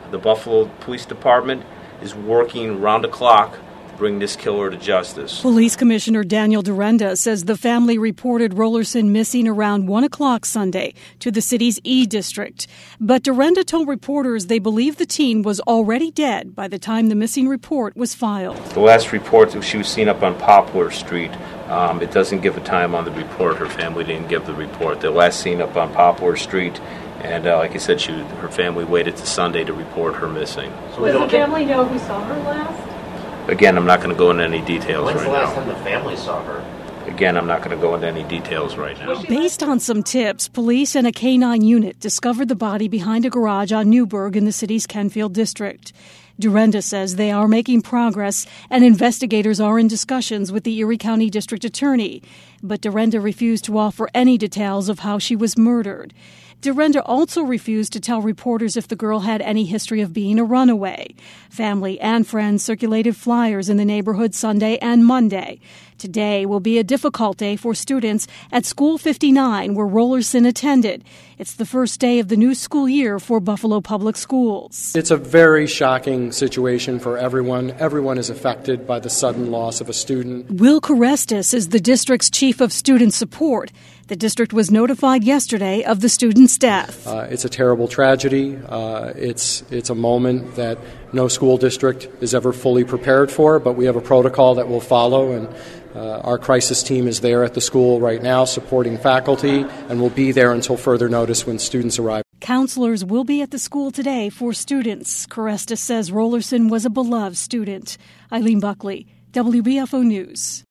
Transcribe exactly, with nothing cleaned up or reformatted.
The Buffalo Police Department is working round the clock to bring this killer to justice. Police Commissioner Daniel Durenda says the family reported Rollerson missing around one o'clock Sunday to the city's E District. But Durenda told reporters they believe the teen was already dead by the time the missing report was filed. The last report that she was seen up on Poplar Street, um, it doesn't give a time on the report. Her family didn't give the report. The last seen up on Poplar Street, and uh, like I said, she, her family waited to Sunday to report her missing. So Does the family know who saw her last? Again, I'm not going to go into any details right now. When's the last time the family saw her? Again, I'm not going to go into any details right now. Based on some tips, police and a K nine unit discovered the body behind a garage on Newburgh in the city's Kenfield district. Durenda says they are making progress and investigators are in discussions with the Erie County District Attorney. But Durenda refused to offer any details of how she was murdered. Durenda also refused to tell reporters if the girl had any history of being a runaway. Family and friends circulated flyers in the neighborhood Sunday and Monday. Today will be a difficult day for students at School fifty-nine, where Rollerson attended. It's the first day of the new school year for Buffalo Public Schools. It's a very shocking situation for everyone. Everyone is affected by the sudden loss of a student. Will Carestis is the district's chief of student support. The district was notified yesterday of the student's death. Uh, it's a terrible tragedy. Uh, it's it's a moment that no school district is ever fully prepared for, but we have a protocol that we'll follow, and uh, our crisis team is there at the school right now supporting faculty and will be there until further notice when students arrive. Counselors will be at the school today for students. Carestis says Rollerson was a beloved student. Eileen Buckley, W B F O News.